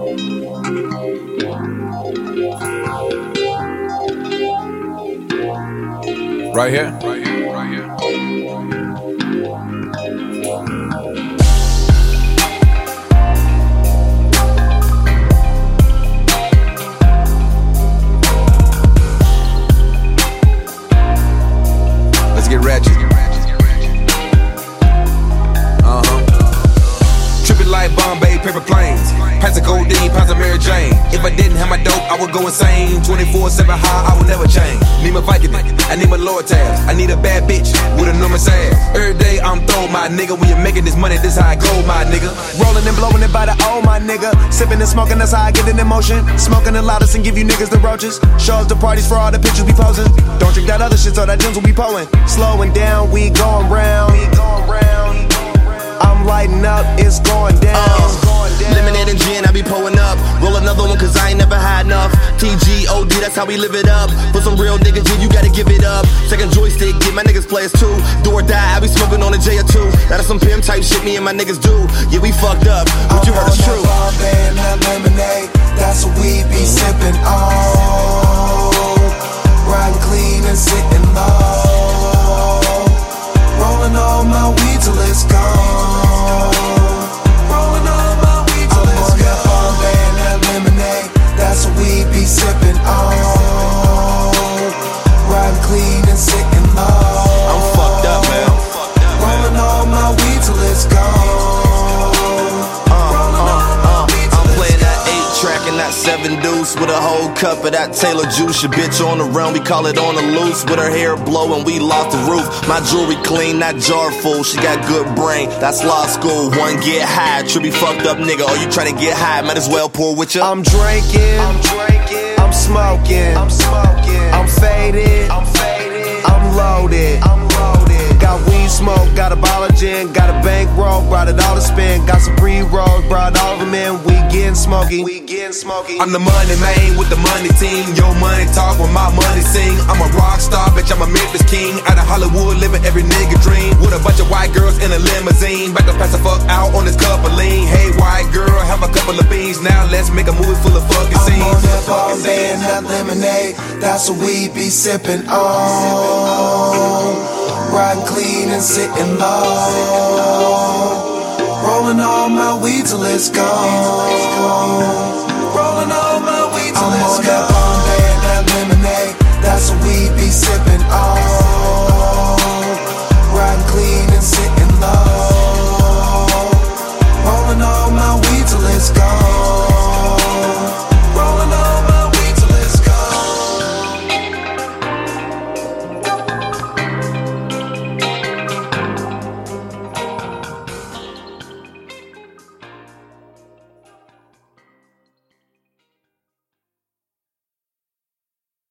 Right here. Let's get ratchet. Tripping like Bombay paper planes. Pass a codeine, pass a Mary Jane. If I didn't have my dope, I would go insane. 24/7 high, I would never change. Need my Viking, I need my lower tabs. I need a bad bitch with a enormous ass. Every day I'm throwing my nigga. When you're making this money, this how I go, my nigga. Rolling and blowing it by the O, my nigga. Sipping and smoking, that's how I get in emotion. Smoking the loudest and give you niggas the roaches. Show up to parties for all the pictures we posing. Don't drink that other shit, so that gems will be poing. Slowing down, we going round. I'm lighting up, it's going down. Lemonade and gin, I be pulling up. Roll another one cause I ain't never had enough. TGOD, that's how we live it up. For some real niggas, you gotta give it up. Second joystick, get my niggas players too. Do or die, I be smoking on a J or two. That is some pimp type shit me and my niggas do. Yeah, we fucked up, what you heard is true. Bombay and that lemonade, that's what we be sipping on. Riding clean and sitting low. Rolling all my weed till it's gone. Rolling all my weed till it's gone. That Bombay and that lemonade, that's what we be sipping on. Riding clean and sitting low. I'm fucked up, man. Rolling all my weed till it's gone. I'm playing that 8-track and that 7 deuce with a whole cup of that Taylor juice. Your bitch on the run, we call it on the loose. With her hair blowing, we lost the roof. My jewelry clean, that jar full. She got good brain, that's law school. One get high, trippy fucked up nigga. Oh, you tryna get high, might as well pour with ya. I'm drinking, I'm smoking, I'm faded, I'm loaded. Got weed smoke, got a bottle of gin, got a bankroll, brought it all to spin. Got some pre-rolls, brought all of them in. We getting smoky. I'm the money man with the money team. Your money talk when my money sing. I'm a rock star, bitch, I'm a Memphis king. Out of Hollywood, living every nigga dream. With a bunch of white girls in a limousine. Back to pass the fuck out on this cup of lean. Hey, white girl, have a couple of beans. Now let's make a movie full of fucking scenes. I'm on that Bombay and that lemonade, that's what we be sipping on. Riding clean and sitting low. Rolling all my weed till it's gone.